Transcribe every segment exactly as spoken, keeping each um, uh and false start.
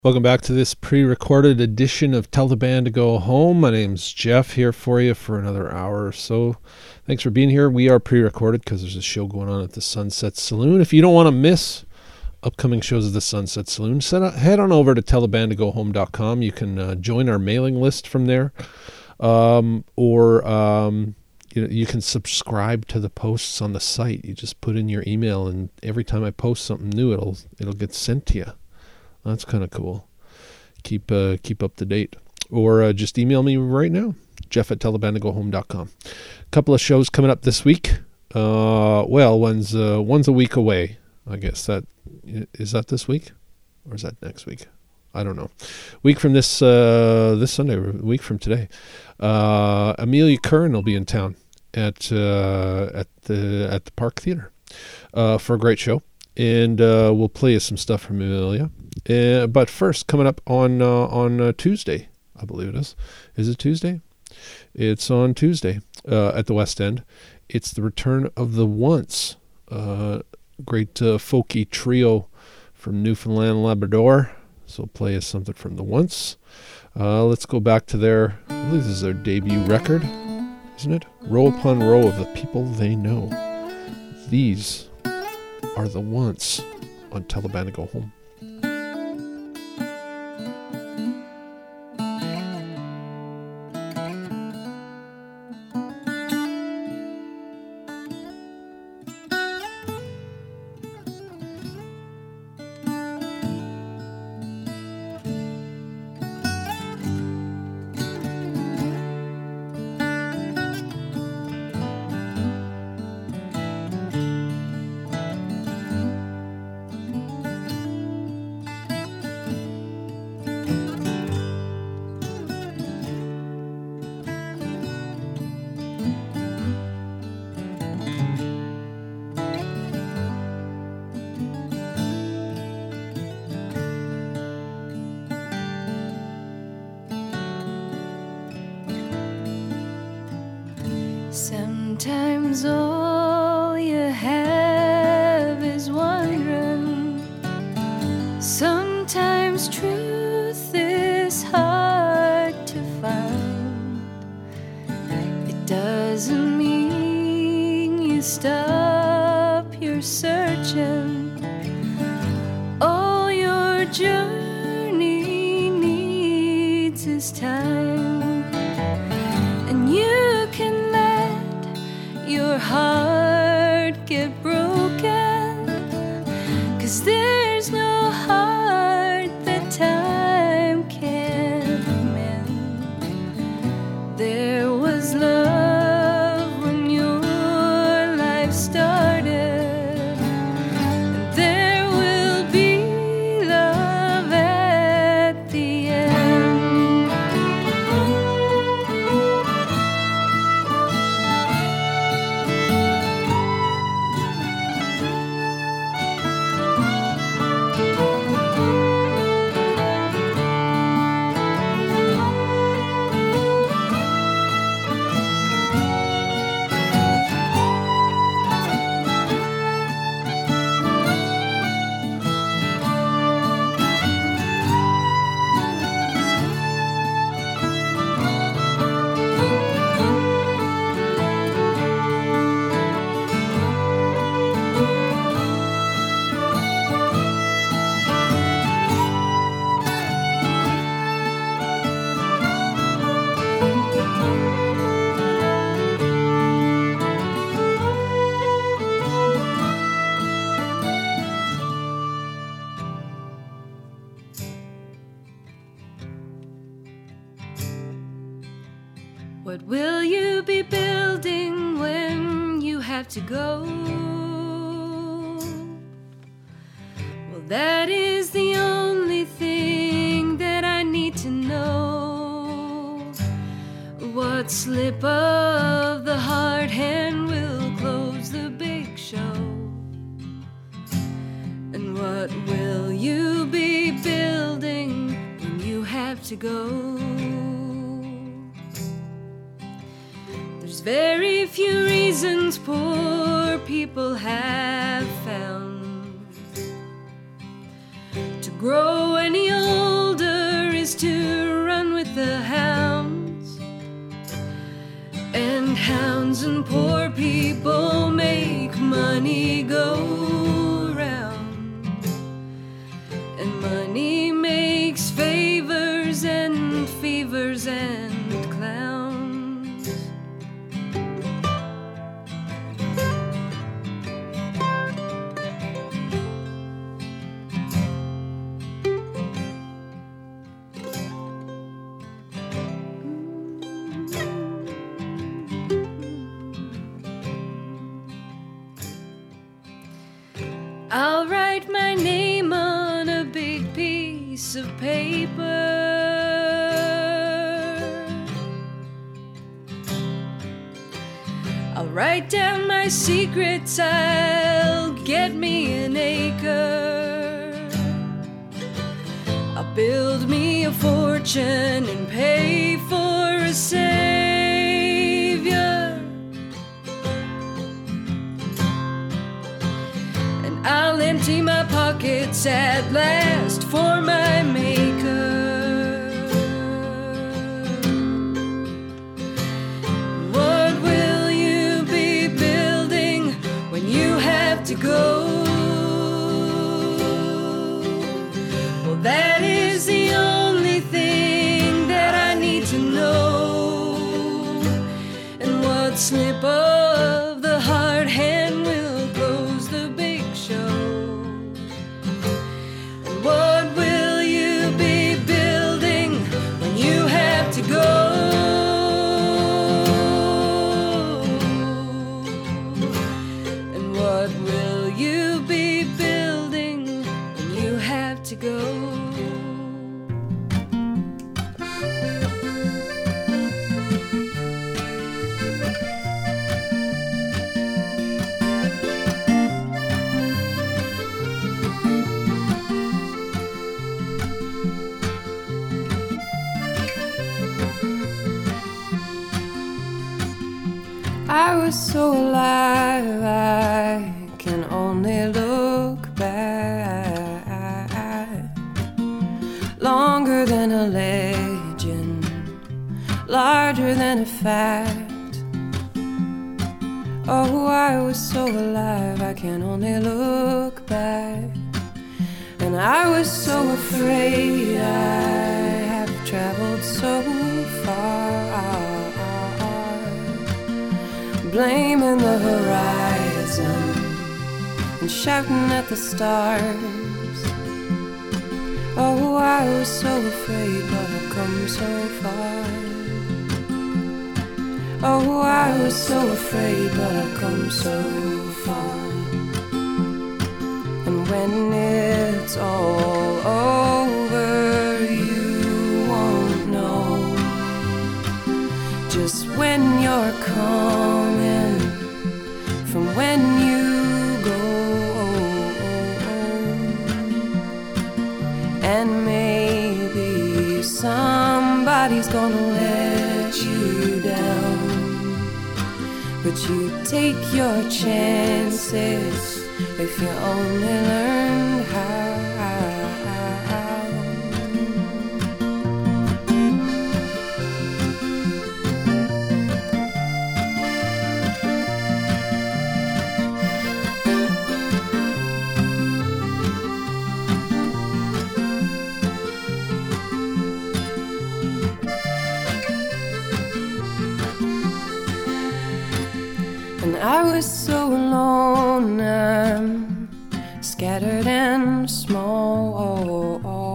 Welcome back to this pre-recorded edition of Tell the Band to Go Home. My name's Jeff, here for you for another hour or so. Thanks for being here. We are pre-recorded because there's a show going on at the Sunset Saloon. If you don't want to miss upcoming shows at the Sunset Saloon, set, head on over to tell the band to go home dot com. You can uh, join our mailing list from there, um, or um, you know, you can subscribe to the posts on the site. You just put in your email, and every time I post something new, it'll it'll get sent to you. That's kind of cool. Keep uh, keep up to date. Or uh, just email me right now, Jeff at tell the band to go home dot com. A couple of shows coming up this week. Uh, well, one's, uh, one's a week away. I guess that, is that this week? Or is that next week? I don't know. Week from this uh, this Sunday, a week from today. Uh, Amelia Curran will be in town at uh, at the at the Park Theater uh, for a great show. And uh, we'll play you some stuff from Amelia. Uh, but first, coming up on uh, on uh, Tuesday, I believe it is. Is it Tuesday? It's on Tuesday uh, at the West End. It's the return of the Once, uh, great uh, folky trio from Newfoundland and Labrador. So we'll play us something from the Once. Uh, let's go back to their, I believe this is their debut record, isn't it? Row upon row of the people they know. These are the Once on Tell the Band to Go Home. Sometimes all you have is wondering. Sometimes truth is hard to find. It doesn't mean you stop your searching. All your journey needs is time. And you can your heart get broken, 'cause there's no heart that time can mend. There was love when your life started, and there will be love at the end. What will you be building when you have to go? Well, that is the only thing that I need to know. What slip of the hard hand will close the big show? And what will you be building when you have to go? Very few reasons poor people have found to grow any old thousand poor people make money go round, and money makes favors and fevers and clowns. I'll write my name on a big piece of paper. I'll write down my secrets, I'll get me an acre. I'll build me a fortune and pay for a savior. I'll empty my pockets at last for my maker. What will you be building when you have to go? Well, that is the only thing that I need to know. And what slip of the hard hand will close the big show? And what will you be building when you have to go? And what will you be building when you have to go? I was so alive, I can only look back. Longer than a legend, larger than a fact. Oh, I was so alive, I can only look back. And I was so afraid, I have traveled so far, blaming the horizon and shouting at the stars. Oh, I was so afraid, but I've come so far. Oh, I was so afraid, but I've come so far. And when it's all over, you won't know just when you're coming from when you go. And maybe somebody's gonna let you down, but you take your chances if you only learned how. And I was so alone, I'm scattered and small,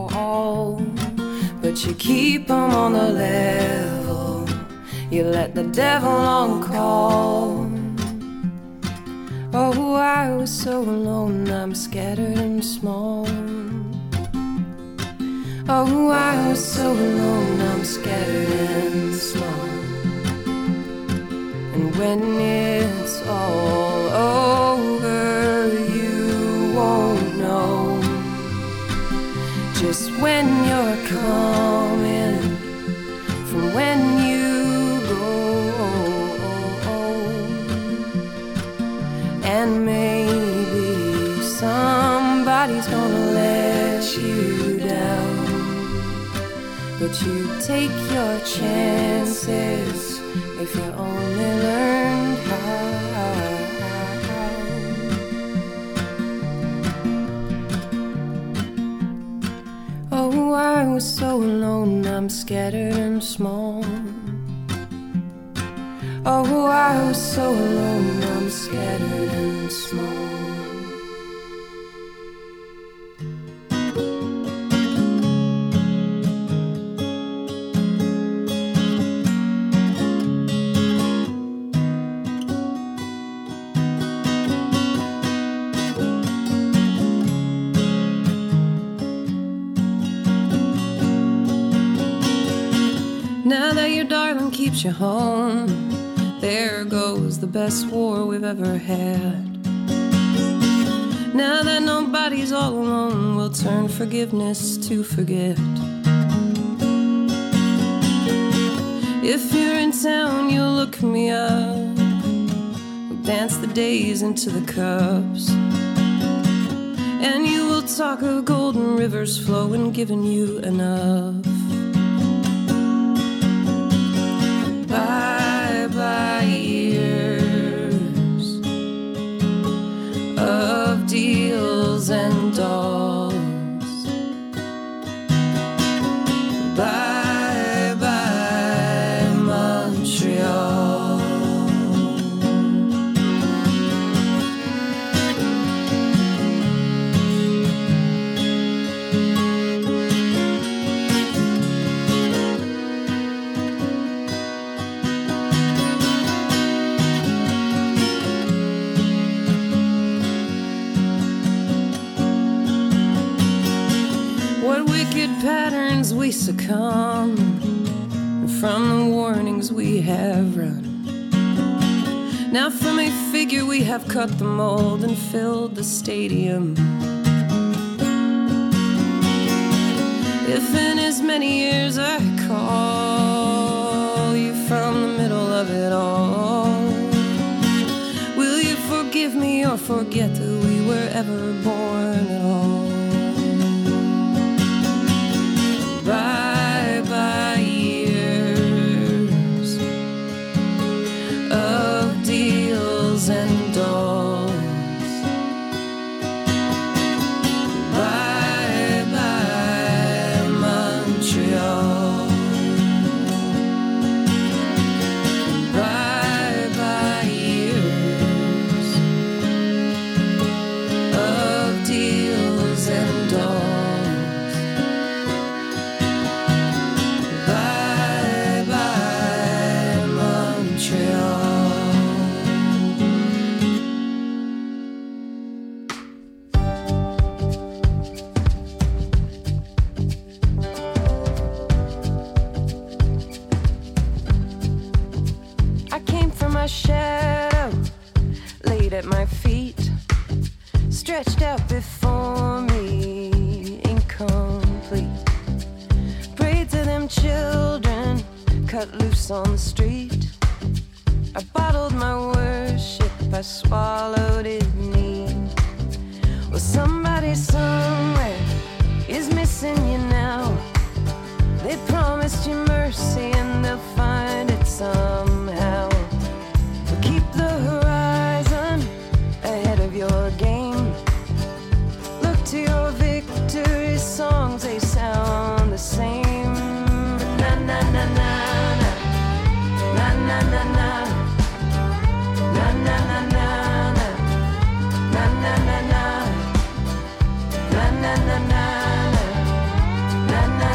but you keep them on the level, you let the devil on call. Oh, I was so alone, I'm scattered and small. Oh, I was so alone, I'm scattered and small. And when it's all over, you won't know just when you're coming from when you go. And maybe somebody's gonna let you down, but you take your chances if you only learned how. Oh, I was so alone, I'm scattered and small. Oh, I was so alone, I'm scattered and small. Now that your darling keeps you home, there goes the best war we've ever had. Now that nobody's all alone, we'll turn forgiveness to forget. If you're in town, you'll look me up. We'll dance the days into the cups, and you will talk of golden rivers flowing, giving you enough. Bye-bye years of deals and dolls. Bye-bye Montreal. Patterns we succumb from the warnings we have run. Now from a figure we have cut the mold and filled the stadium. If in as many years I call you from the middle of it all, will you forgive me or forget that we were ever born at all? Bye-bye years of deals and dolls. Bye-bye Montreal. Bye-bye years of deals and dolls. Shadow laid at my feet, stretched out before me, incomplete. Prayed to them children cut loose on the street. I bottled my worship, I swallowed it neat. Well, somebody somewhere is missing you now. They promised you mercy and they'll find it somehow. Keep the horizon ahead of your game. Look to your victory songs, they sound the same. Na na na na na, na na na na, na na na na, na na na na, na na na na, na na.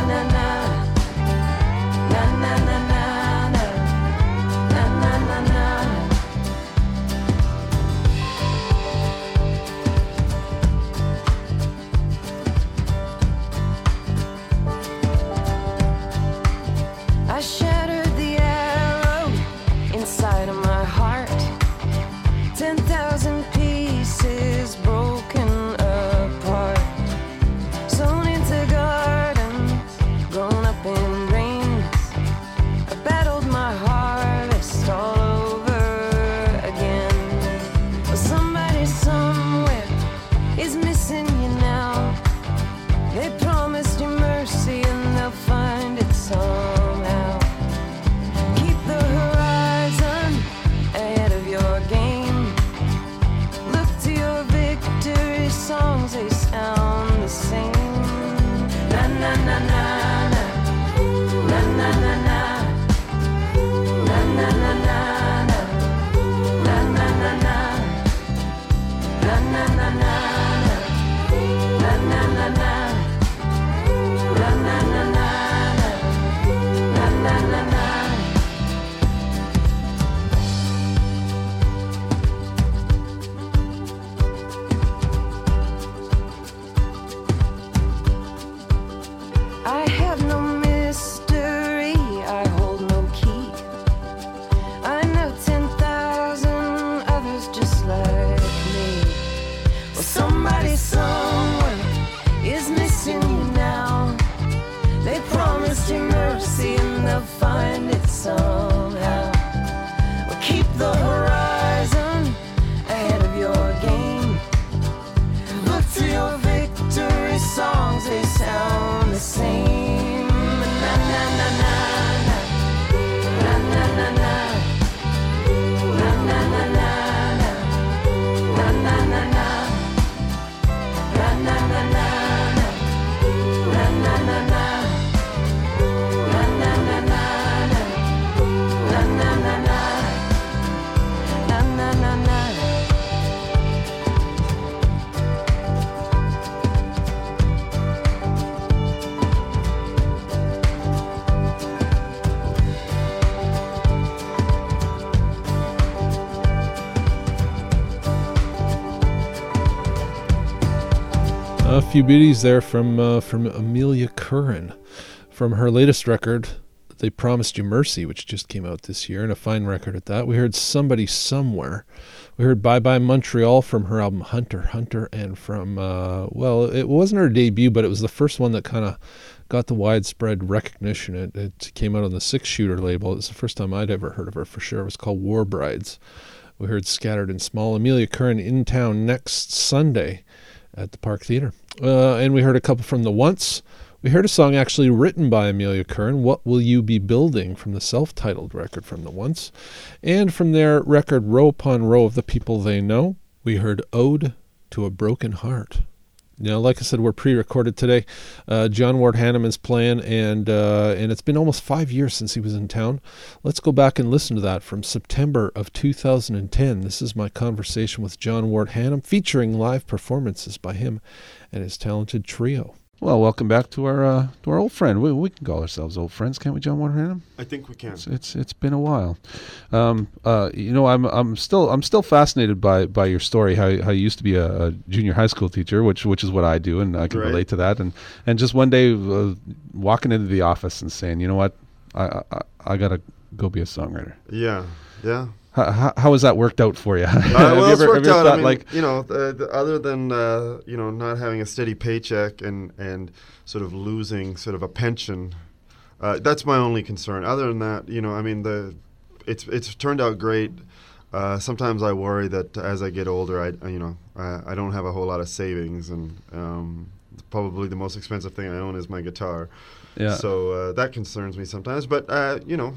A few beauties there from uh, from Amelia Curran, from her latest record, They Promised You Mercy, which just came out this year, and a fine record at that. We heard Somebody Somewhere. We heard Bye Bye Montreal from her album Hunter Hunter, and from, uh, well, it wasn't her debut, but it was the first one that kind of got the widespread recognition. It, it came out on the Six Shooter label. It was the first time I'd ever heard of her for sure. It was called War Brides. We heard Scattered and Small. Amelia Curran in town next Sunday at the Park Theater. Uh, and we heard a couple from The Once. We heard a song actually written by Amelia Curran, What Will You Be Building, from the self-titled record from The Once. And from their record Row Upon Row of the People They Know, we heard Ode to a Broken Heart. Now, like I said, we're pre-recorded today. Uh, John Ward Hanneman's playing, and uh, and it's been almost five years since he was in town. Let's go back and listen to that from September of two thousand ten. This is my conversation with John Ward Hannam, featuring live performances by him and his talented trio. Well, welcome back to our uh, to our old friend. We we can call ourselves old friends, can't we, John Ward Hannam? I think we can. It's it's, it's been a while. Um, uh, you know, I'm I'm still I'm still fascinated by, by your story. How how you used to be a, a junior high school teacher, which which is what I do, and I can right. relate to that. And and just one day uh, walking into the office and saying, you know what, I I, I gotta go be a songwriter. Yeah, yeah. How, how, how has that worked out for you? Uh, well, you it's ever, worked ever out. thought, I mean, like, you know, the, the, other than uh, you know, not having a steady paycheck and and sort of losing sort of a pension, uh, that's my only concern. Other than that, you know, I mean, the it's it's turned out great. Uh, sometimes I worry that as I get older, I you know, I, I don't have a whole lot of savings, and um, probably the most expensive thing I own is my guitar. Yeah. So uh, that concerns me sometimes. But uh, you know.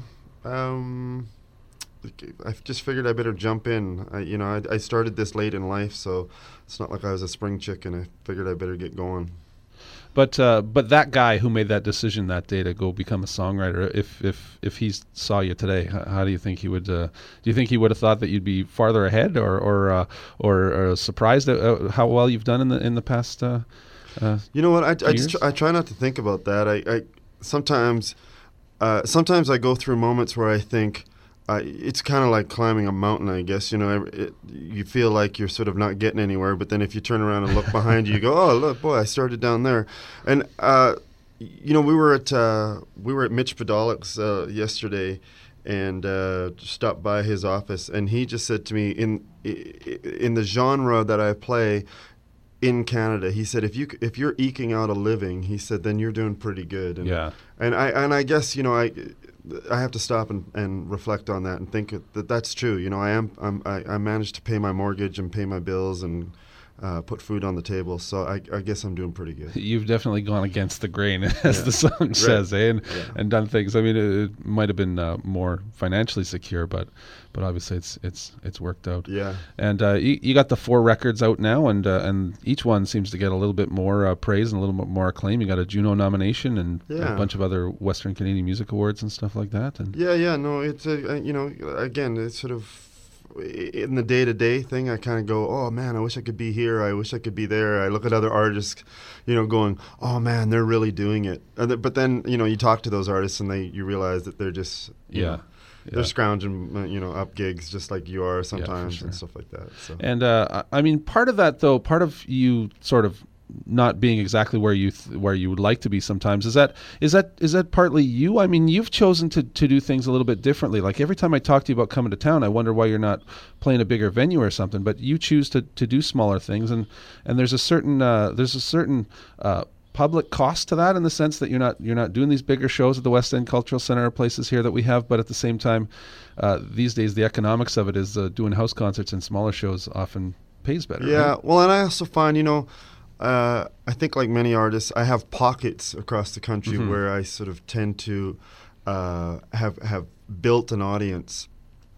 Um, I just figured I better jump in. I, you know, I, I started this late in life, so it's not like I was a spring chicken. I figured I better get going. But uh, but that guy who made that decision that day to go become a songwriter, if if if he saw you today, how, how do you think he would? Uh, do you think he would have thought that you'd be farther ahead, or or uh, or uh, surprised at uh, how well you've done in the in the past? Uh, uh, you know what? I I, just tr- I try not to think about that. I, I sometimes uh, sometimes I go through moments where I think. Uh, it's kind of like climbing a mountain, I guess. You know, it, you feel like you're sort of not getting anywhere, but then if you turn around and look behind you, you go, "Oh, look, boy, I started down there." And uh, you know, we were at uh, we were at Mitch Podalik's uh, yesterday, and uh, stopped by his office, and he just said to me, in in the genre that I play in Canada, he said, if you if you're eking out a living, he said, then you're doing pretty good. And, yeah. And I and I guess you know I. I have to stop and, and reflect on that and think that that's true. You know, I am I'm, I, I managed to pay my mortgage and pay my bills and uh, put food on the table. So I, I guess I'm doing pretty good. You've definitely gone against the grain, as Yeah. the song Right. says, eh? and, Yeah. and done things. I mean, it, it might have been uh, more financially secure, but but obviously it's it's it's worked out. Yeah. And uh, you, you got the four records out now, and uh, and each one seems to get a little bit more uh, praise and a little bit more acclaim. You got a Juno nomination and Yeah. a bunch of other Western Canadian Music Awards and stuff like that. And Yeah, yeah, no, it's a, uh, you know, again, it's sort of in the day-to-day thing. I kind of go, oh man, I wish I could be here. I wish I could be there. I look at other artists, you know, going, oh man, they're really doing it. And th- but then, you know, you talk to those artists and they, you realize that they're just, you yeah. know, yeah. they're scrounging, uh, you know, up gigs just like you are sometimes sure. and stuff like that. So. And uh, I I mean, part of that though, part of you sort of not being exactly where you th- where you would like to be sometimes is that is that is that partly you? I mean, you've chosen to, to do things a little bit differently. Like every time I talk to you about coming to town, I wonder why you're not playing a bigger venue or something. But you choose to, to do smaller things, and, and there's a certain uh, there's a certain uh, public cost to that in the sense that you're not you're not doing these bigger shows at the West End Cultural Center or places here that we have. But at the same time, uh, these days the economics of it is uh, doing house concerts and smaller shows often pays better. Yeah, right? well, and I also find, you know, uh, I think like many artists, I have pockets across the country Mhm. where I sort of tend to uh, have have built an audience.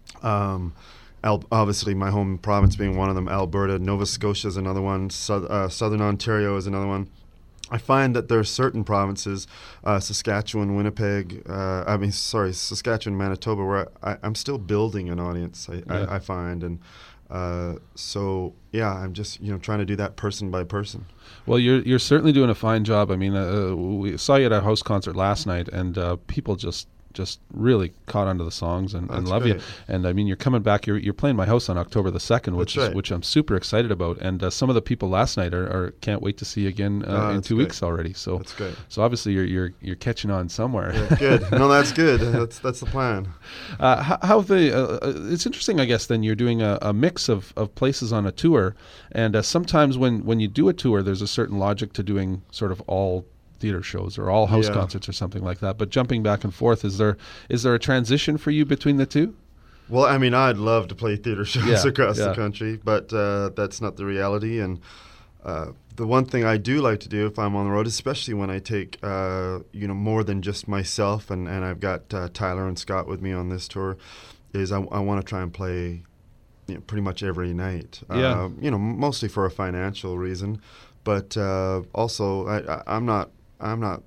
Um, Al- obviously, my home province being one of them, Alberta, Nova Scotia is another one, so- uh, Southern Ontario is another one. I find that there are certain provinces, uh, Saskatchewan, Winnipeg, uh, I mean, sorry, Saskatchewan, Manitoba, where I, I'm still building an audience, I, Yeah. I, I find. And uh, so, yeah, I'm just, you know, trying to do that person by person. Well, you're you're certainly doing a fine job. I mean, uh, we saw you at a house concert last night, and uh, people just just really caught onto the songs and, and That's love you. great. And I mean, you're coming back. You're you're playing my house on October the second, which That's is right. which I'm super excited about. And uh, some of the people last night are, are can't wait to see you again uh, Oh, in that's two great. weeks already. So That's good. so obviously you're you're you're catching on somewhere. Yeah, good. No, that's good. That's that's the plan. Uh, how, how the uh, uh, it's interesting, I guess. Then you're doing a, a mix of, of places on a tour, and uh, sometimes when, when you do a tour, there's a certain logic to doing sort of all theater shows or all house Yeah. concerts or something like that. But jumping back and forth, is there is there a transition for you between the two? Well, I mean, I'd love to play theater shows Yeah, across yeah. the country, but uh, that's not the reality. And uh, the one thing I do like to do if I'm on the road, especially when I take, uh, you know, more than just myself, and, and I've got uh, Tyler and Scott with me on this tour, is I, I want to try and play, you know, pretty much every night. Yeah. Uh, you know, mostly for a financial reason, but uh, also I, I, I'm not I'm not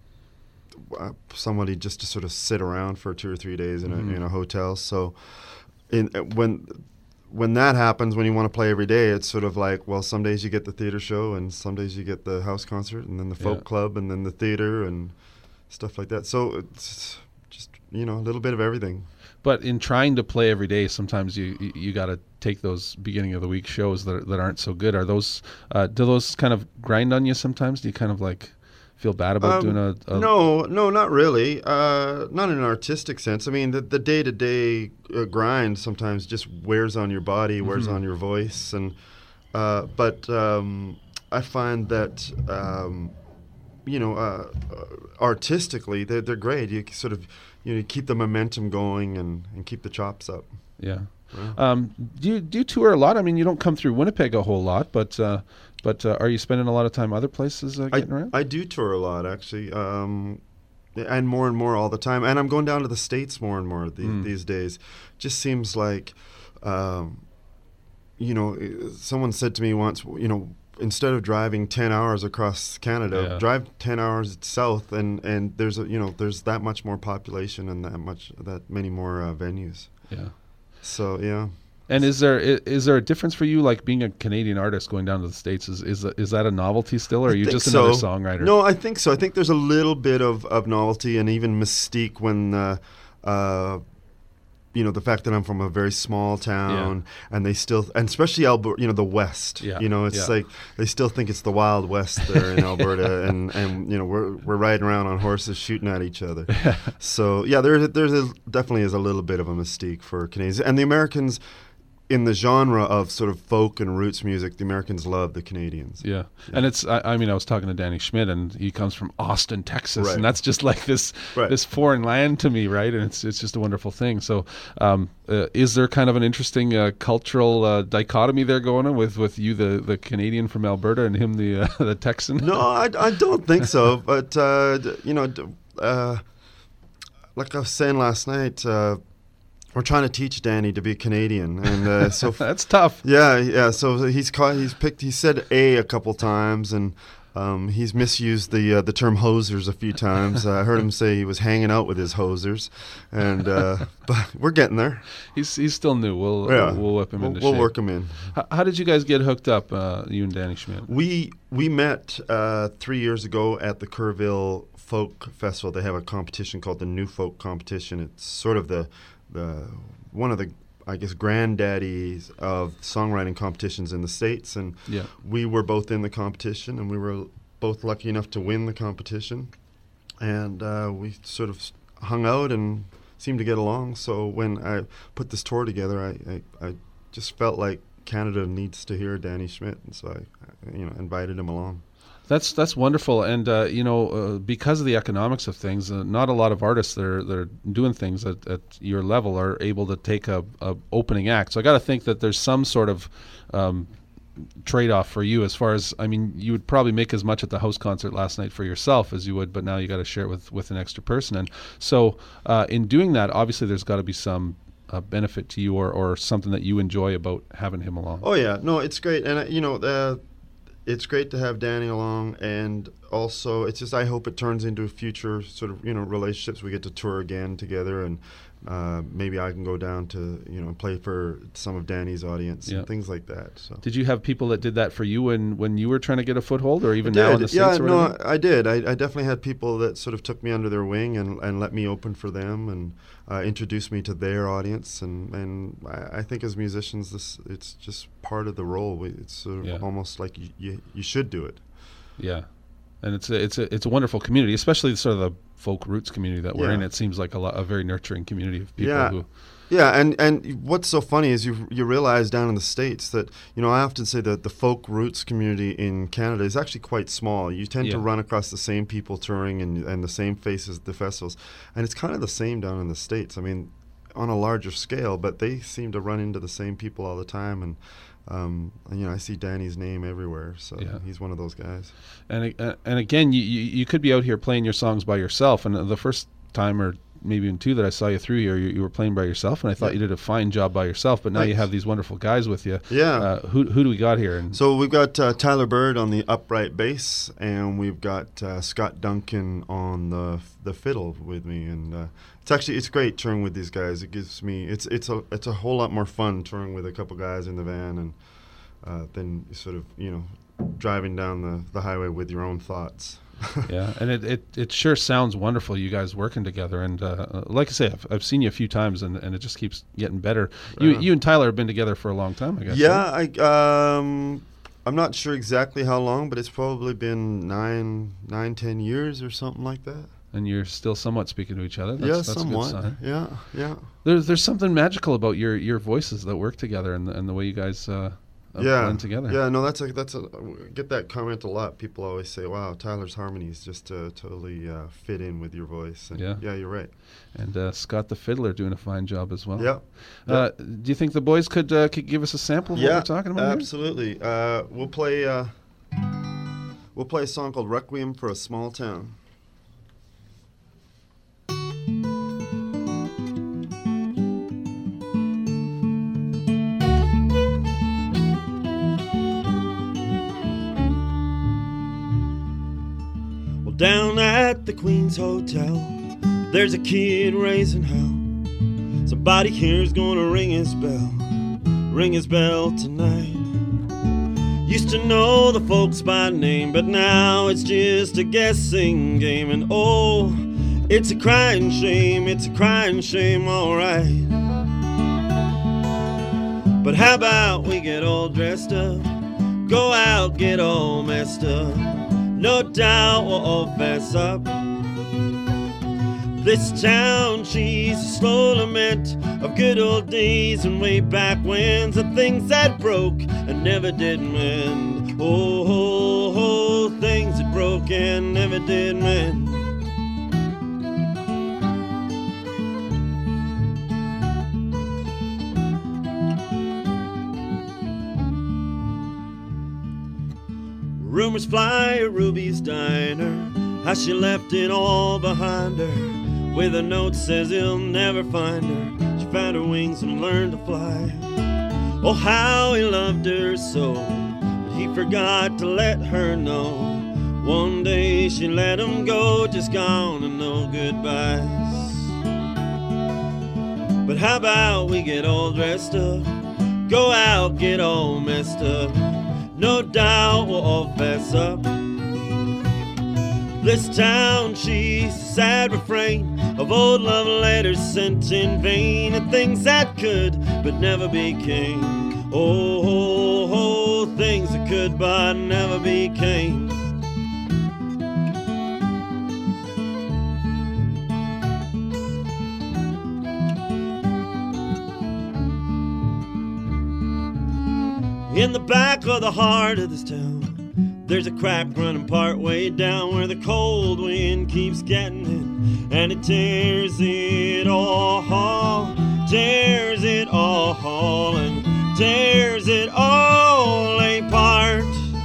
uh, somebody just to sort of sit around for two or three days in a Mhm. in a hotel. So, in uh, when when that happens, when you want to play every day, it's sort of like, well, some days you get the theater show, and some days you get the house concert, and then the folk Yeah. club, and then the theater, and stuff like that. So it's just, you know, a little bit of everything. But in trying to play every day, sometimes you you, you got to take those beginning of the week shows that that aren't so good. Are those uh, do those kind of grind on you sometimes? Do you kind of like feel bad about Um, doing a, a No, no, not really. Uh, not in an artistic sense. I mean, the, the day-to-day uh, grind sometimes just wears on your body, wears Mhm. on your voice, and uh, but um, I find that um, you know, uh, uh, artistically, they're they're great. You sort of you know keep the momentum going and, and keep the chops up. yeah? Wow. Um, do you do you tour a lot? I mean, you don't come through Winnipeg a whole lot, but uh, but uh, are you spending a lot of time other places uh, I, getting around? I do tour a lot, actually, um, and more and more all the time. And I'm going down to the States more and more the, Mm. these days. Just seems like, um, you know, uh, someone said to me once, you know, instead of driving ten hours across Canada, Yeah. drive ten hours south, and, and there's a, you know there's that much more population and that much that many more uh, venues. yeah. So yeah. And is there i- is there a difference for you, like being a Canadian artist going down to the States? Is is is that a novelty still, or are I you think just another so. songwriter? No, I think so. I think there's a little bit of, of novelty and even mystique when, uh, uh, you know, the fact that I'm from a very small town and they still, and especially Alberta, you know, the West. Yeah, You know, it's yeah. like they still think it's the Wild West there in Alberta, and, and you know we're we're riding around on horses shooting at each other. So yeah, there there's a, definitely is a little bit of a mystique for Canadians, and the Americans. in the genre of sort of folk and roots music, the Americans love the Canadians. Yeah, and it's I, I mean I was talking to Danny Schmidt, and he comes from Austin, Texas, Right. and that's just like this Right. this foreign land to me, right? And it's it's just a wonderful thing. So, um, uh, is there kind of an interesting uh, cultural uh, dichotomy there going on with, with you, the, the Canadian from Alberta, and him, the uh, the Texan? No, I, I don't think so. But uh, d- you know, d- uh, like I was saying last night, uh, we're trying to teach Danny to be Canadian, and uh, so f- That's tough. yeah, yeah. So he's caught, he's picked. He said a a couple times, and um, he's misused the uh, the term hosers a few times. Uh, I heard him say he was hanging out with his hosers, and uh, but we're getting there. He's he's still new. We'll Yeah. we'll, we'll whip him We'll, into we'll shape. work him in. How, how did you guys get hooked up, uh, you and Danny Schmidt? We we met uh, three years ago at the Kerrville Folk Festival. They have a competition called the New Folk Competition. It's sort of the the one of the I guess granddaddies of songwriting competitions in the States, and Yeah. we were both in the competition, and we were both lucky enough to win the competition, and uh, we sort of s- hung out and seemed to get along. So when I put this tour together, I, I, I just felt like Canada needs to hear Danny Schmidt, and so I, you know, invited him along. That's that's wonderful, and uh, you know, uh, because of the economics of things, uh, not a lot of artists that are, that are doing things at, at your level are able to take a, a opening act. So I got to think that there's some sort of um, trade-off for you, as far as I mean, you would probably make as much at the house concert last night for yourself as you would, but now you got to share it with with an extra person. And so, uh, in doing that, obviously, there's got to be some uh, benefit to you, or, or something that you enjoy about having him along. Oh yeah, no, it's great, and uh, you know, uh, it's great to have Danny along, and also it's just I hope it turns into future sort of you know relationships. We get to tour again together, and uh, maybe I can go down to you know play for some of Danny's audience Yeah. and things like that. So. Did you have people that did that for you when, when you were trying to get a foothold, or even I now did. in the yeah, States? or no, whatever? I did. I, I definitely had people that sort of took me under their wing and, and let me open for them and uh, introduced me to their audience. And, and I, I think as musicians, this it's just part of the role. We, it's sort of Yeah. almost like you, you you should do it. Yeah, and it's a, it's a it's a wonderful community, especially sort of the folk roots community that we're Yeah. in. It seems like a, lot, a very nurturing community of people Yeah. who. Yeah, and, and what's so funny is you you realize down in the States that, you know, I often say that the folk roots community in Canada is actually quite small. You tend to Yeah. run across the same people touring and, and the same faces at the festivals. And it's kind of the same down in the States. I mean, on a larger scale, but they seem to run into the same people all the time. And, um, and you know, I see Danny's name everywhere, so Yeah. he's one of those guys. And uh, and again, you, you you could be out here playing your songs by yourself. And the first time, or maybe even two, that I saw you through here, you, you were playing by yourself, and I thought Yeah. you did a fine job by yourself. But now you Thanks. have these wonderful guys with you. Yeah. Uh, who who do we got here? And So we've got uh, Tyler Bird on the upright bass, and we've got uh, Scott Duncan on the the fiddle with me, and uh, it's actually it's great touring with these guys. It gives me it's it's a it's a whole lot more fun touring with a couple guys in the van, and uh, than sort of you know driving down the, the highway with your own thoughts. yeah, and it, it, it sure sounds wonderful, you guys working together. And uh, uh, like I say, I've, I've seen you a few times, and, and it just keeps getting better. You Right. you and Tyler have been together for a long time, I guess. Yeah, right? I um I'm not sure exactly how long, but it's probably been nine nine ten years or something like that. And you're still somewhat speaking to each other. That's, yeah, that's a good somewhat. sign. Yeah, yeah. There's there's something magical about your, your voices that work together, and the, and the way you guys uh, uh, yeah, blend together. Yeah, no, that's a that's a I get that comment a lot. People always say, "Wow, Tyler's harmonies just uh, totally uh, fit in with your voice." And Yeah. yeah, you're right. And uh, Scott the fiddler doing a fine job as well. Yeah, Uh, do you think the boys could uh, could give us a sample of yeah, what we're talking about here? absolutely. Uh, we'll play uh, we'll play a song called "Requiem for a Small Town." Well, down at the Queen's Hotel, there's a kid raising hell. Somebody here's gonna ring his bell, ring his bell tonight. Used to know the folks by name, but now it's just a guessing game. And oh, it's a crying shame, it's a crying shame, alright. But how about we get all dressed up, go out, get all messed up. No doubt we'll all fess up. This town, she's a slow lament of good old days and way back when's the things that broke and never did mend. Oh, oh, oh, things that broke and never did mend. Rumors fly at Ruby's diner, how she left it all behind her, with a note says he'll never find her. She found her wings and learned to fly. Oh, how he loved her so, but he forgot to let her know. One day she let him go, just gone and no goodbyes. But how about we get all dressed up, go out, get all messed up. No doubt we'll all fess up. This town, she's a sad refrain of old love letters sent in vain, and things that could but never became. Oh, oh, oh, things that could but never became. In the back of the heart of this town, there's a crack running part way down where the cold wind keeps getting in, and it tears it all, tears it all, and tears it all apart.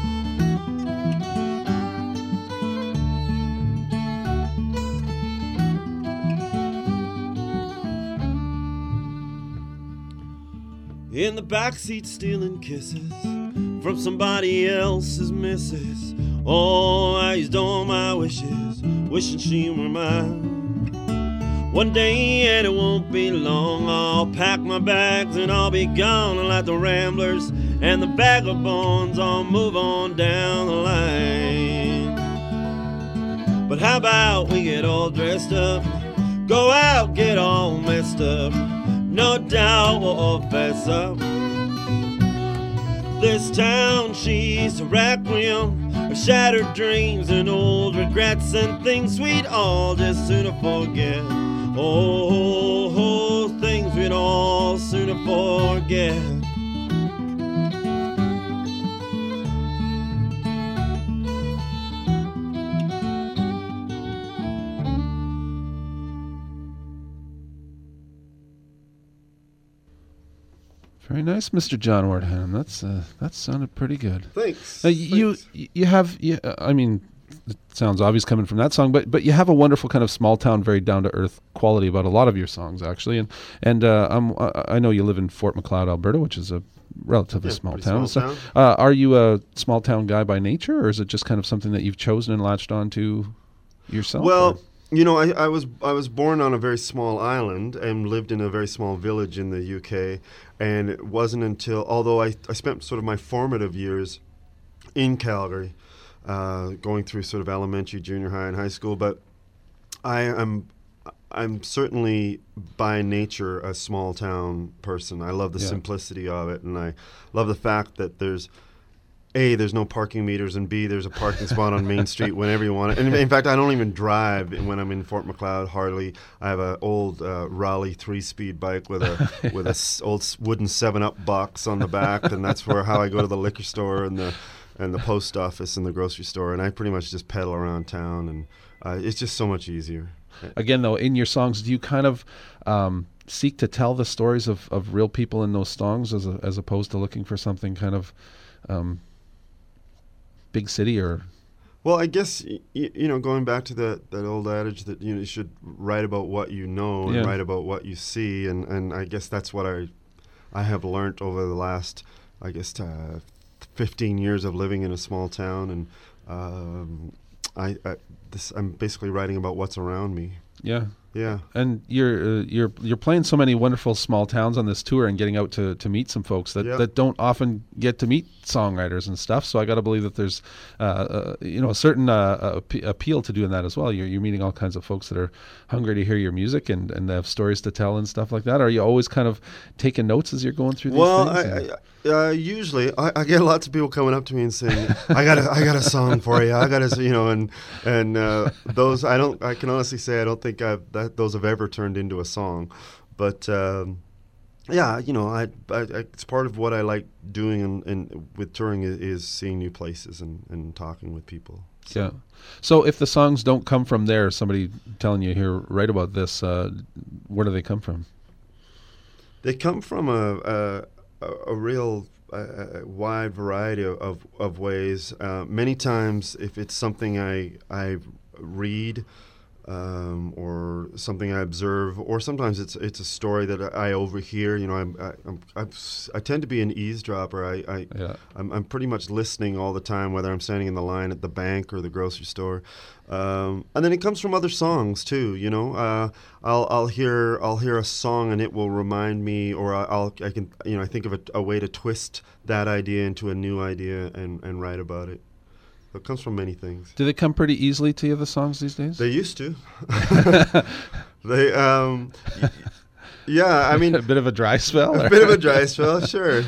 In the backseat stealing kisses from somebody else's missus. Oh, I used all my wishes, wishing she were mine. One day, and it won't be long, I'll pack my bags and I'll be gone, and like the Ramblers and the Vagabonds, I'll move on down the line. But how about we get all dressed up, go out, get all messed up. No doubt we'll all fess up. This town, she's a requiem of shattered dreams and old regrets and things we'd all just sooner forget. Oh, oh, oh, things we'd all sooner forget. Very nice, Mister John Wardham. That's uh, that sounded pretty good. Thanks. Uh, you Thanks. you have you, uh, I mean, it sounds obvious coming from that song, but but you have a wonderful kind of small town, very down to earth quality about a lot of your songs, actually. And and uh, I'm, I know you live in Fort Macleod, Alberta, which is a relatively Yeah, small town. small so, town. Uh, are you a small town guy by nature, or is it just kind of something that you've chosen and latched onto yourself? Well, or? you know, I, I was I was born on a very small island and lived in a very small village in the U K. And it wasn't until, although I, I spent sort of my formative years in Calgary, uh, going through sort of elementary, junior high, and high school, but I am I'm certainly by nature a small town person. I love the Yeah. simplicity of it, and I love the fact that there's A, there's no parking meters, and B, there's a parking spot on Main Street whenever you want it. And in fact, I don't even drive when I'm in Fort Macleod, hardly. I have an old uh, Raleigh three-speed bike with a with a s- old s- wooden seven up box on the back, and that's where how I go to the liquor store and the and the post office and the grocery store. And I pretty much just pedal around town, and uh, it's just so much easier. Again, though, in your songs, do you kind of um, seek to tell the stories of, of real people in those songs, as a, as opposed to looking for something kind of um, big city? Or Well, I guess y- y- you know, going back to that, that old adage that you know, you should write about what you know and Yeah. write about what you see, and, and I guess that's what I I have learned over the last I guess uh, fifteen years of living in a small town, and um, I, I this I'm basically writing about what's around me. yeah. Yeah. And you're uh, you're you're playing so many wonderful small towns on this tour and getting out to, to meet some folks that, Yeah. that don't often get to meet songwriters and stuff. So I got to believe that there's uh, uh, you know a certain uh, ap- appeal to doing that as well. You're you're meeting all kinds of folks that are hungry to hear your music and, and have stories to tell and stuff like that. Are you always kind of taking notes as you're going through these Well, things? I, And- I, uh, usually I, I get lots of people coming up to me and saying, "I got a, I got a song for you. I got a, you know," and and uh, those I don't. I can honestly say I don't think I've that that those have ever turned into a song. But um, yeah, you know, I, I, I it's part of what I like doing and in, in, with touring is, is seeing new places and, and talking with people. So. Yeah. So if the songs don't come from there, somebody telling you here, write about this, uh, where do they come from? They come from a a, a real uh, wide variety of, of, of ways. Uh, many times, if it's something I I read um, or something I observe, or sometimes it's it's a story that I overhear. You know, I'm, I, I'm I've, I tend to be an eavesdropper. I, I Yeah. I'm, I'm pretty much listening all the time, whether I'm standing in the line at the bank or the grocery store. Um, and then it comes from other songs too. You know, uh, I'll I'll hear I'll hear a song and it will remind me, or I'll I can you know I think of a, a way to twist that idea into a new idea and, and write about it. So it comes from many things. Do they come pretty easily to you, the songs these days? They used to. they um, yeah. I mean, a bit of a dry spell. A or? bit of a dry spell, sure.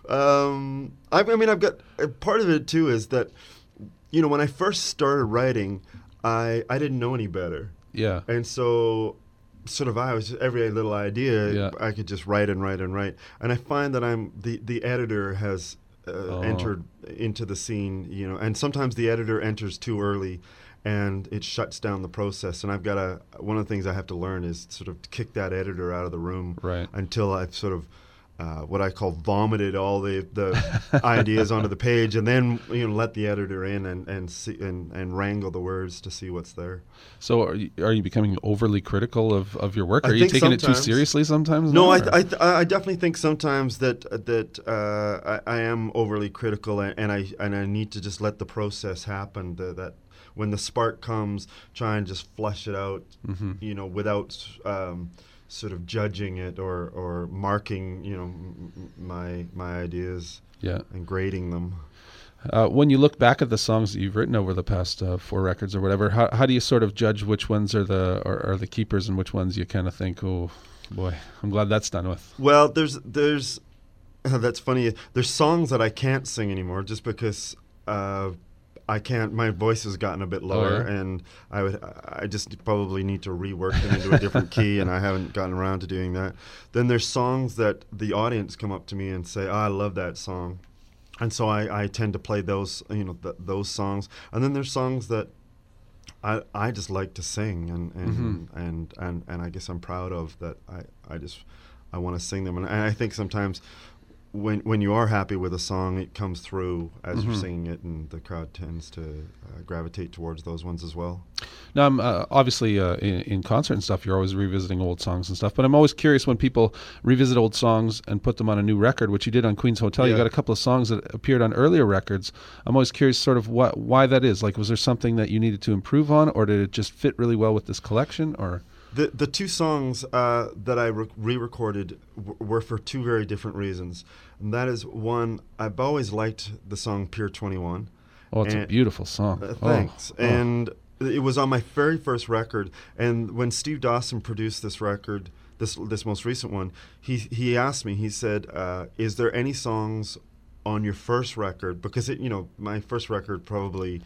Um, I, I mean, I've got uh, part of it too is that you know when I first started writing. I, I didn't know any better. Yeah. And so sort of I was every little idea Yeah. I could just write and write and write. And I find that I'm the, the editor has uh, Oh. entered into the scene, you know, and sometimes the editor enters too early and it shuts down the process. And I've got to, one of the things I have to learn is sort of to kick that editor out of the room Right. until I've sort of Uh, what I call vomited all the, the ideas onto the page, and then you know let the editor in and and, see, and and wrangle the words to see what's there. So are you, are you becoming overly critical of, of your work? I Are you think taking it too sometimes. seriously sometimes? No, now, I, or? I th- I definitely think sometimes that that uh, I, I am overly critical, and, and I and I need to just let the process happen. The, that when the spark comes, try and just flush it out, Mm-hmm. you know, without. Um, sort of judging it or, or marking, you know, m- my my ideas Yeah. and grading them. Uh, when you look back at the songs that you've written over the past uh, four records or whatever, how how do you sort of judge which ones are the are, are the keepers and which ones you kind of think, oh boy, I'm glad that's done with? Well, there's there's that's funny. There's songs that I can't sing anymore just because uh, I can't. My voice has gotten a bit lower, yeah? and I would. I just probably need to rework them into a different key, and I haven't gotten around to doing that. Then there's songs that the audience come up to me and say, "Oh, I love that song," and so I, I tend to play those, you know, th- those songs. And then there's songs that I I just like to sing, and and Mm-hmm. and, and and I guess I'm proud of that. I I just I want to sing them, and, and I think sometimes. When when you are happy with a song, it comes through as Mm-hmm. you're singing it, and the crowd tends to uh, gravitate towards those ones as well. Now, I'm uh, obviously uh, in, in concert and stuff, you're always revisiting old songs and stuff. But I'm always curious when people revisit old songs and put them on a new record, which you did on Queen's Hotel. You Yeah. got a couple of songs that appeared on earlier records. I'm always curious, sort of what why that is. Like, was there something that you needed to improve on, or did it just fit really well with this collection, or? The the two songs uh, that I re- re-recorded w- were for two very different reasons, and that is one. I've always liked the song "Pier twenty-one." Oh, it's a And- beautiful song. Uh, Oh, thanks. oh. And it was on my very first record. And when Steve Dawson produced this record, this this most recent one, he he asked me. He said, uh, "Is there any songs on your first record?" Because it, you know, my first record probably,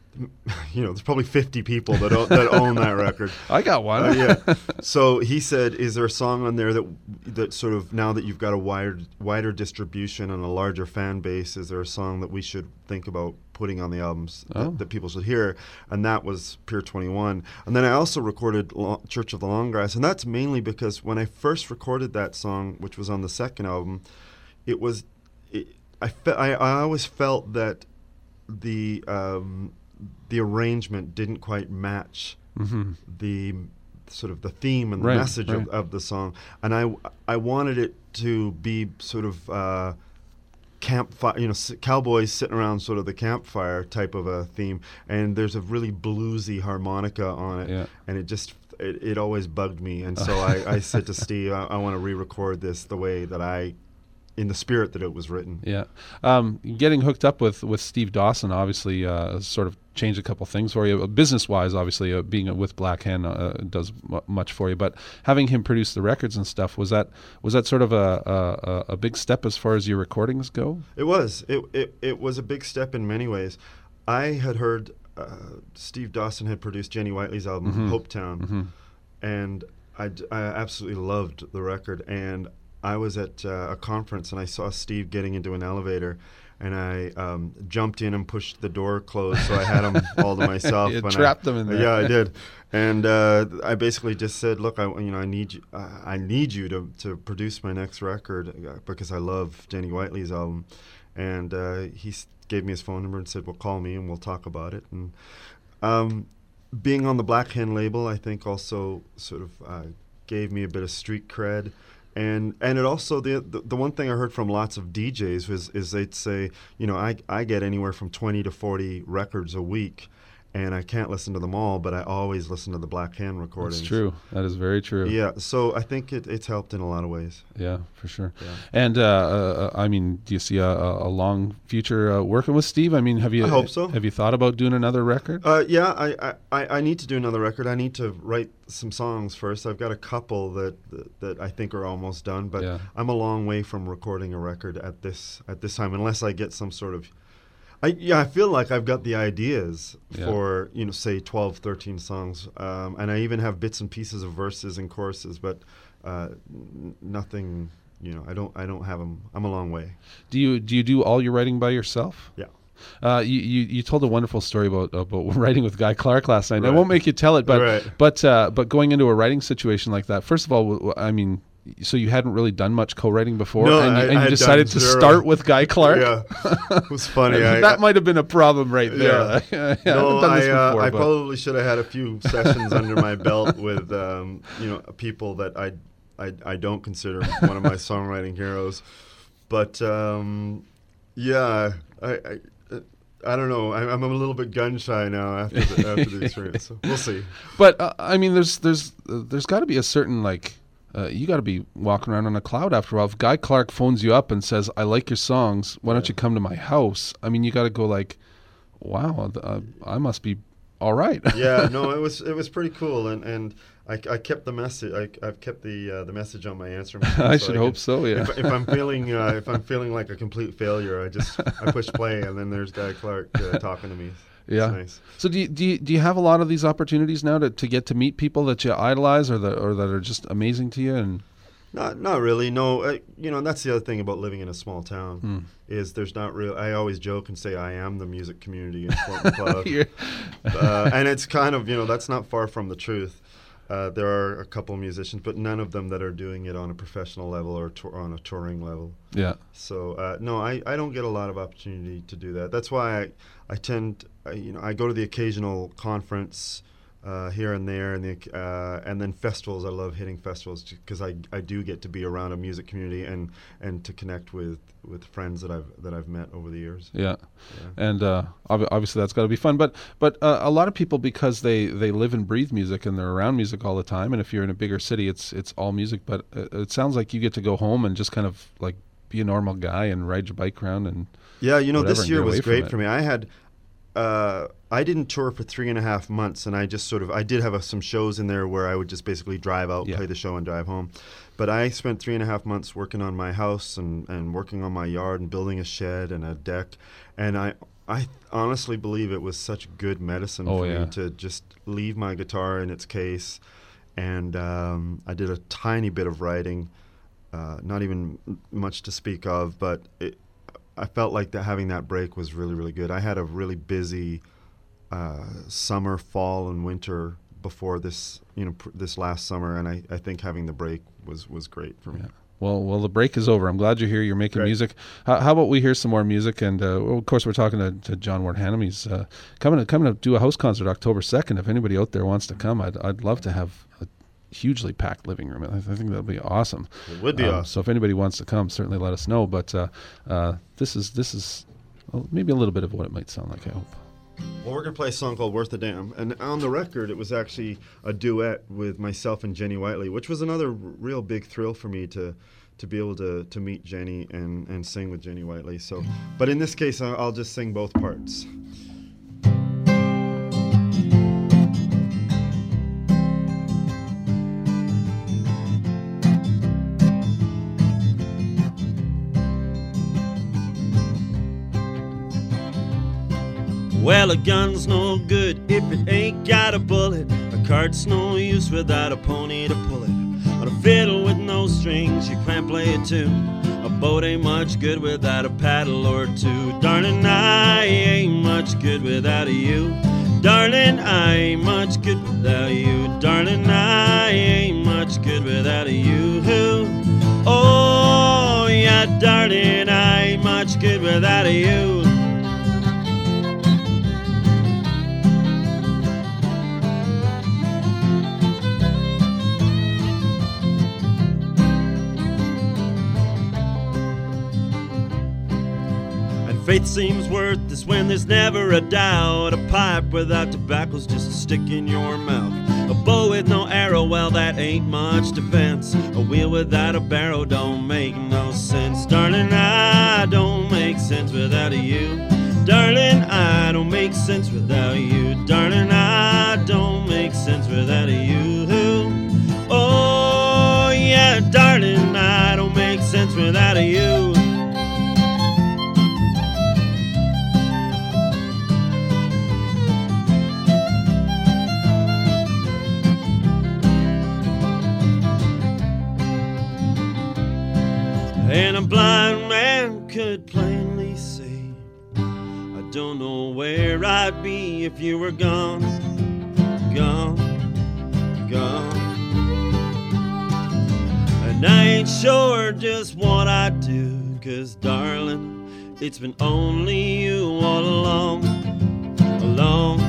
you know, there's probably fifty people that o- that own that record. I got one. Uh, yeah. So he said, "Is there a song on there that that sort of now that you've got a wider wider distribution and a larger fan base, is there a song that we should think about putting on the albums Oh. that, that people should hear?" And that was Pier twenty-one. And then I also recorded Lo- Church of the Long Grass, and that's mainly because when I first recorded that song, which was on the second album, it was it, I, fe- I I always felt that the um, the arrangement didn't quite match Mm-hmm. the sort of the theme and the Right, message right. of, of the song, and I I wanted it to be sort of uh, campfire, you know, s- cowboys sitting around sort of the campfire type of a theme, and there's a really bluesy harmonica on it, Yeah. and it just it, it always bugged me, and so I, I said to Steve, I, I want to re-record this the way that I, in the spirit that it was written. Yeah. Um, getting hooked up with, with Steve Dawson obviously uh, sort of changed a couple things for you. Business-wise, obviously, uh, being with Black Hen uh, does m- much for you. But having him produce the records and stuff, was that was that sort of a, a, a big step as far as your recordings go? It was. It, it it was a big step in many ways. I had heard uh, Steve Dawson had produced Jenny Whiteley's album, Mhm. Hopetown. Mm-hmm. and I, d- I absolutely loved the record. And I was at uh, a conference, and I saw Steve getting into an elevator, and I um, jumped in and pushed the door closed, so I had him all to myself. You and trapped I, them in there. Yeah, I did. And uh, I basically just said, "Look, I you know I need you. Uh, I need you to to produce my next record uh, because I love Jenny Whiteley's album." And uh, he s- gave me his phone number and said, "Well, call me and we'll talk about it." And um, being on the Black Hen label, I think also sort of uh, gave me a bit of street cred. And and it also, the, the the one thing I heard from lots of D Js was is they'd say, you know, I, I get anywhere from twenty to forty records a week, and I can't listen to them all, but I always listen to the Black Hand recordings. That's true. That is very true. Yeah, so I think it, it's helped in a lot of ways. Yeah, for sure. Yeah. And uh, uh, I mean, do you see a, a long future uh, working with Steve? I mean, have you? I hope so. Have you thought about doing another record? Uh, yeah, I, I, I need to do another record. I need to write some songs first. I've got a couple that that, that I think are almost done, but Yeah. I'm a long way from recording a record at this at this time, unless I get some sort of. I yeah, I feel like I've got the ideas Yeah. for, you know, say twelve, thirteen songs, um, and I even have bits and pieces of verses and choruses, but uh, n- nothing. You know, I don't I don't have them. I'm a long way. Do you do you do all your writing by yourself? Yeah. Uh, you, you you told a wonderful story about about writing with Guy Clark last night. I Right. won't make you tell it, but Right. but uh, but going into a writing situation like that, first of all, w- w- I mean, so you hadn't really done much co-writing before, No, and you, I- and I you had decided done to zero. start with Guy Clark. Yeah, it was funny. I, that might have been a problem right there. Yeah. Yeah, no, I've done this I, uh, before, I but- probably should have had a few sessions under my belt with, um, you know, people that I, I, I don't consider one of my songwriting heroes. But um, yeah, I, I, I don't know. I, I'm a little bit gun shy now after the, after the experience. So we'll see. But uh, I mean, there's there's uh, there's got to be a certain like. Uh, you got to be walking around on a cloud after a while. If Guy Clark phones you up and says, "I like your songs. Why don't you come to my house?" I mean, you got to go like, "Wow, uh, I must be all right." Yeah, no, it was it was pretty cool, and and I, I kept the message. I, I've kept the uh, the message on my answer machine. I so should can- hope so. Yeah. If, if I'm feeling uh, if I'm feeling like a complete failure, I just I push play, and then there's Guy Clark uh, talking to me. Yeah. It's nice. So do you, do you do you have a lot of these opportunities now to, to get to meet people that you idolize or that or that are just amazing to you? And Not not really. No, uh, you know that's the other thing about living in a small town Hmm. is there's not real. I always joke and say I am the music community in Fort McLeod, You're- uh, and it's kind of you know that's not far from the truth. Uh, there are a couple musicians, but none of them that are doing it on a professional level or tour, on a touring level. yeah. So uh, no, I, I don't get a lot of opportunity to do that. That's why I I tend I, you know I go to the occasional conference uh, here and there, and the uh, and then festivals. I love hitting festivals because I, I do get to be around a music community and, and to connect with, with friends that I've that I've met over the years. Yeah, Yeah. and uh, ob- obviously that's got to be fun. But but uh, a lot of people, because they, they live and breathe music and they're around music all the time. And if you're in a bigger city, it's it's all music. But it, it sounds like you get to go home and just kind of like be a normal guy and ride your bike around. And Yeah, you know, whatever this and year get away was from great it. for me. I had, uh, I didn't tour for three and a half months, and I just sort of, I did have a, some shows in there where I would just basically drive out, Yeah. play the show, and drive home. But I spent three and a half months working on my house and, and working on my yard and building a shed and a deck, and I, I honestly believe it was such good medicine Oh, for yeah. me to just leave my guitar in its case, and um, I did a tiny bit of writing, uh, not even m- much to speak of, but it. I felt like that having that break was really, really good. I had a really busy uh, summer, fall, and winter before this, you know, pr- this last summer, and I, I think having the break was, was great for me. Yeah. Well, well, the break is over. I'm glad you're here. You're making Great. music. How, how about we hear some more music? And uh, well, of course, we're talking to, to John Ward Hannum. He's uh, coming to coming to do a house concert October second. If anybody out there wants to come, I'd I'd love to have a hugely packed living room. I, I think that'd be awesome. It would be Um, awesome. So if anybody wants to come, certainly let us know. But uh, uh, this is this is well, maybe a little bit of what it might sound like. I hope. Well, we're going to play a song called Worth a Damn. And on the record, it was actually a duet with myself and Jenny Whiteley, which was another r- real big thrill for me to to be able to, to meet Jenny and, and sing with Jenny Whiteley. So, but in this case, I'll, I'll just sing both parts. Well, a gun's no good if it ain't got a bullet. A cart's no use without a pony to pull it. On a fiddle with no strings, you can't play a tune. A boat ain't much good without a paddle or two. Darling, I ain't much good without you. Darling, I ain't much good without you. Darling, I ain't much good without you. Oh, yeah, darling, I ain't much good without you. Faith seems worthless when there's never a doubt. A pipe without tobacco's just a stick in your mouth. A bow with no arrow, well, that ain't much defense. A wheel without a barrow don't make no sense. Darling, I don't make sense without you. Darling, I don't make sense without you. Darling, I don't make sense without you. Oh, yeah, darling, I don't make sense without you. And a blind man could plainly see, I don't know where I'd be if you were gone, gone, gone. And I ain't sure just what I'd do, 'cause darling, it's been only you all along, along,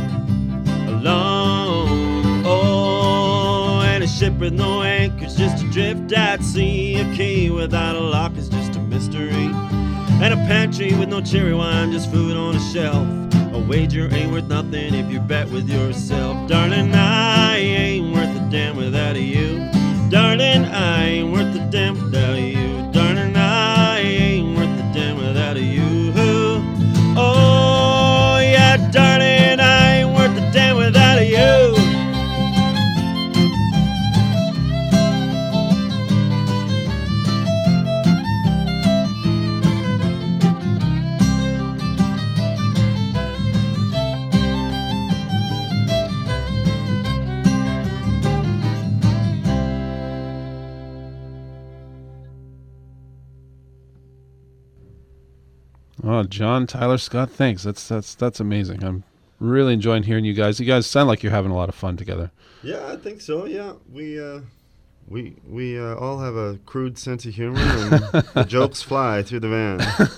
along. Oh, and a ship with no anchor's just adrift at sea. A key without a lock is just a mystery. And a pantry with no cherry wine, just food on a shelf. A wager ain't worth nothing if you bet with yourself. Darling, I ain't worth a damn without you. Darling, I ain't worth a damn without you. Darling, I ain't worth a damn without you. Oh, yeah, darling, I ain't worth a damn without you. Oh, John Tyler Scott, thanks. That's that's that's amazing. I'm really enjoying hearing you guys. You guys sound like you're having a lot of fun together. Yeah, I think so. Yeah, we uh, we we uh, all have a crude sense of humor, and the jokes fly through the van.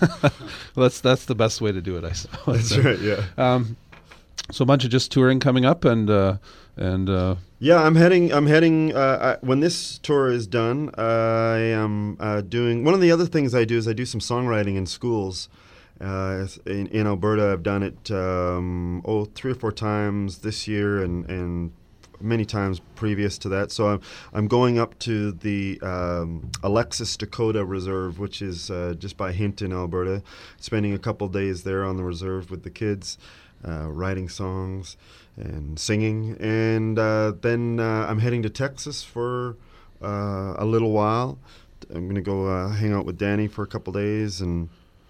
Well, that's that's the best way to do it, I suppose. That's right. Yeah. Um, so a bunch of just touring coming up, and uh, and uh, yeah, I'm heading. I'm heading. Uh, I, when this tour is done, uh, I am uh, doing. One of the other things I do is I do some songwriting in schools. Uh, in, in Alberta, I've done it um, oh three or four times this year, and, and many times previous to that. So I'm I'm going up to the um, Alexis Dakota Reserve, which is uh, just by Hinton, Alberta, spending a couple days there on the reserve with the kids, uh, writing songs and singing, and uh, then uh, I'm heading to Texas for uh, a little while. I'm going to go uh, hang out with Danny for a couple days and.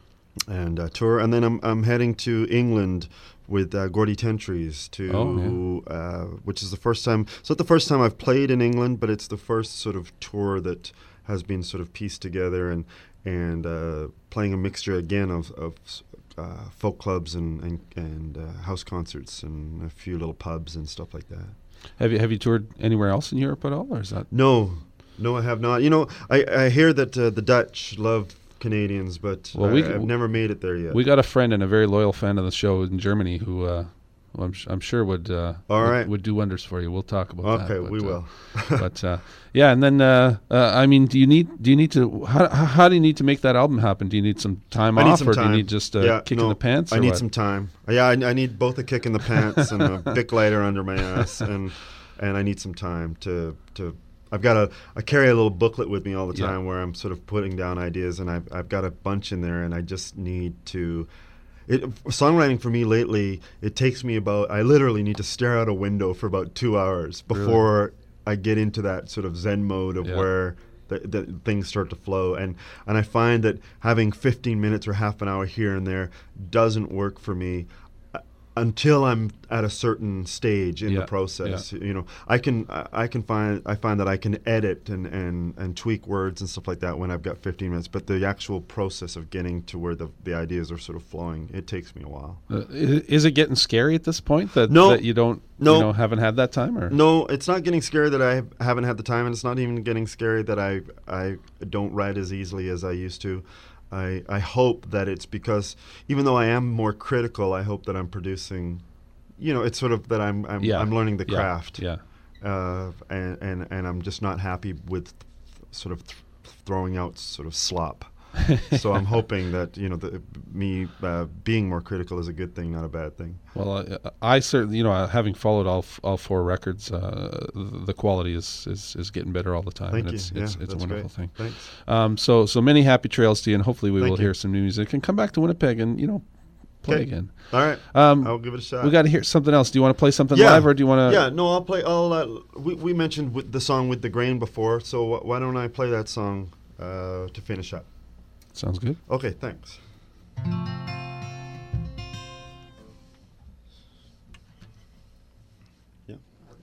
and uh, tour, and then I'm I'm heading to England with uh, Gordy Tentries to, oh, yeah. uh, which is the first time. It's not the first time I've played in England, but it's the first sort of tour that has been sort of pieced together and and uh, playing a mixture again of of uh, folk clubs and and, and uh, house concerts and a few little pubs and stuff like that. Have you have you toured anywhere else in Europe at all, or is that no, no, I have not. You know, I I hear that uh, the Dutch love Canadians, but well, I, we, I've never made it there yet. We got a friend and a very loyal fan of the show in Germany who uh, well, I'm, I'm sure would uh, All would, right. would do wonders for you. We'll talk about okay, that. Okay, we uh, will. but uh, yeah, and then uh, uh, I mean, do you need do you need to how how do you need to make that album happen? Do you need some time I off, need some or time. do you need just a yeah, kick no, in the pants? I or need what? some time. Yeah, I, I need both a kick in the pants and a Bic lighter under my ass, and and I need some time to to. I've got a I carry a little booklet with me all the time yeah. where I'm sort of putting down ideas, and I've I've got a bunch in there, and I just need to. It, songwriting for me lately, it takes me about I literally need to stare out a window for about two hours before really? I get into that sort of Zen mode of yeah. where the, the things start to flow, and and I find that having fifteen minutes or half an hour here and there doesn't work for me. until I'm at a certain stage in Yeah, the process. You know, I can I can find I find that I can edit and, and, and tweak words and stuff like that when I've got fifteen minutes. But the actual process of getting to where the the ideas are sort of flowing, it takes me a while. Uh, is, is it getting scary at this point that, No. that you don't No. you know haven't had that time or No, it's not getting scary that I haven't had the time, and it's not even getting scary that I I don't write as easily as I used to. I, I hope that it's because even though I am more critical, I hope that I'm producing, you know, it's sort of that I'm I'm, Yeah. I'm learning the Yeah. craft, Yeah. uh, and, and and I'm just not happy with th- sort of th- throwing out sort of slop. So I'm hoping that, you know, the, me uh, being more critical is a good thing, not a bad thing. Well, I, I certainly, you know, uh, having followed all f- all four records, uh, the quality is, is, is getting better all the time. Thank and you. It's, Yeah, it's, it's a that's wonderful great. thing. Thanks. Um, so so many happy trails to you, and hopefully we Thank will you. hear some new music and come back to Winnipeg and you know play Okay. again. All right. Um, I'll give it a shot. we got to hear something else. Do you want to play something Yeah. live, or do you want to? Yeah, no, I'll play. I'll. Uh, we we mentioned with the song With the Grain before, so wh- why don't I play that song uh, to finish up? Sounds good. Okay, thanks. Yeah.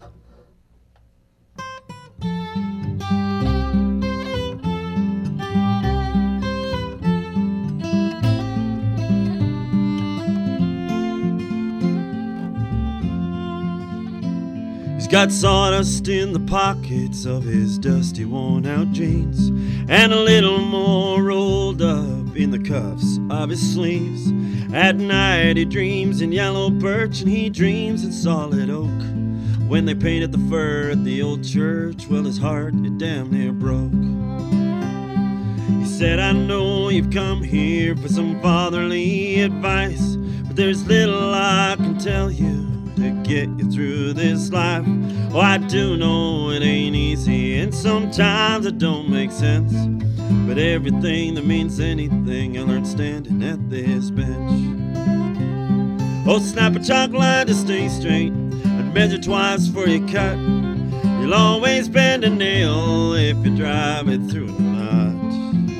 He's got sawdust in the pockets of his dusty, worn-out jeans, and a little more rolled up in the cuffs of his sleeves. At night he dreams in yellow birch, and he dreams in solid oak. When they painted the fur at the old church, well, his heart, it damn near broke. He said, I know you've come here for some fatherly advice, but there's little I can tell you to get you through this life. Oh, I do know it ain't easy, and sometimes it don't make sense, but everything that means anything I learned standing at this bench. Oh, snap a chalk line to stay straight, and measure twice for your cut. You'll always bend a nail if you drive it through a knot.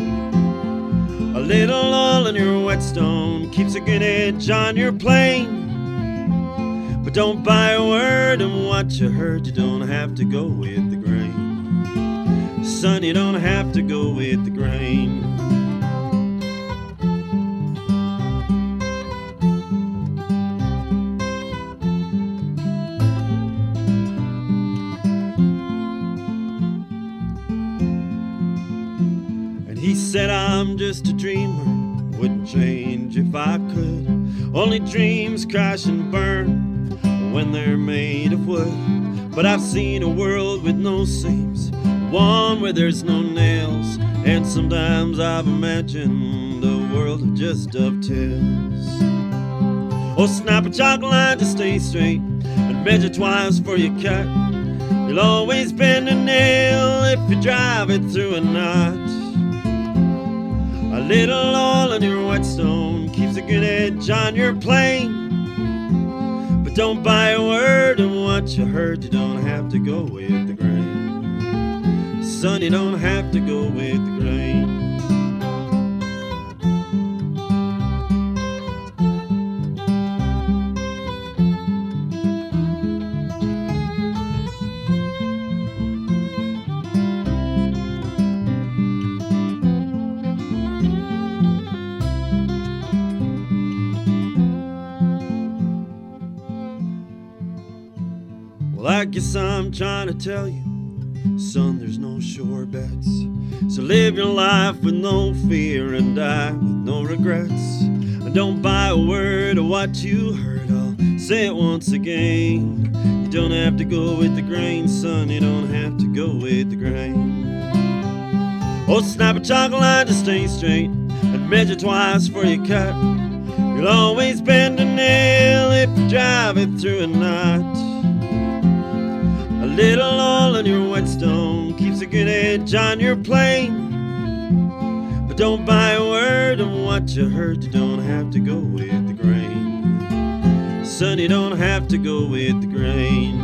A little oil in your whetstone keeps a good edge on your plane. But don't buy a word of what you heard. You don't have to go with the grain. Son, you don't have to go with the grain. And he said, I'm just a dreamer, wouldn't change if I could. Only dreams crash and burn when they're made of wood. But I've seen a world with no seams, one where there's no nails, and sometimes I've imagined a world of just dovetails. Oh, snap a chalk line to stay straight, and measure twice for your cut. You'll always bend a nail if you drive it through a knot. A little oil in your whetstone keeps a good edge on your plane. But don't buy a word of what you heard. You don't have to go with the grain. Son, you don't have to go with the grain. Well, I guess I'm trying to tell you, son, there's no sure bets. So live your life with no fear and die with no regrets. And don't buy a word of what you heard. I'll say it once again. You don't have to go with the grain, son. You don't have to go with the grain. Oh, snap a chalk line to stay straight, and measure twice for your cut. You'll always bend a nail if you drive it through a knot. A little oil in your whetstone keeps a good edge on your plane. But don't buy a word of what you heard. You don't have to go with the grain. Son, you don't have to go with the grain.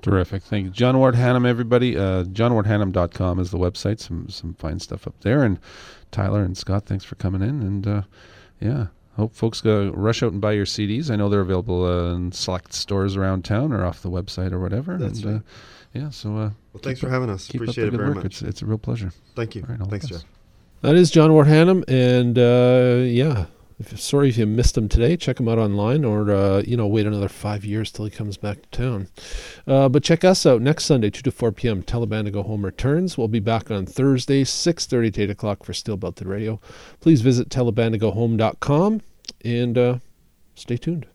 Terrific. Thank you. John Ward Hannam, everybody. Uh, john ward hannam dot com is the website. Some some fine stuff up there. And Tyler and Scott, thanks for coming in. And uh, yeah, hope folks go rush out and buy your C Ds. I know they're available uh, in select stores around town or off the website or whatever. That's and, right. uh, yeah, so... Uh, well, thanks for having us. Appreciate it very much. It's, it's a real pleasure. Thank you. Right, thanks, best. Jeff. That is John Ward Hannam, and uh, yeah, if, sorry if you missed him today. Check him out online, or uh, you know, wait another five years till he comes back to town. Uh, but check us out next Sunday, two to four p.m. Taliban to Go Home returns. We'll be back on Thursday, six thirty to eight o'clock for Steel Belted Radio. Please visit taliban to go home dot com and uh, stay tuned.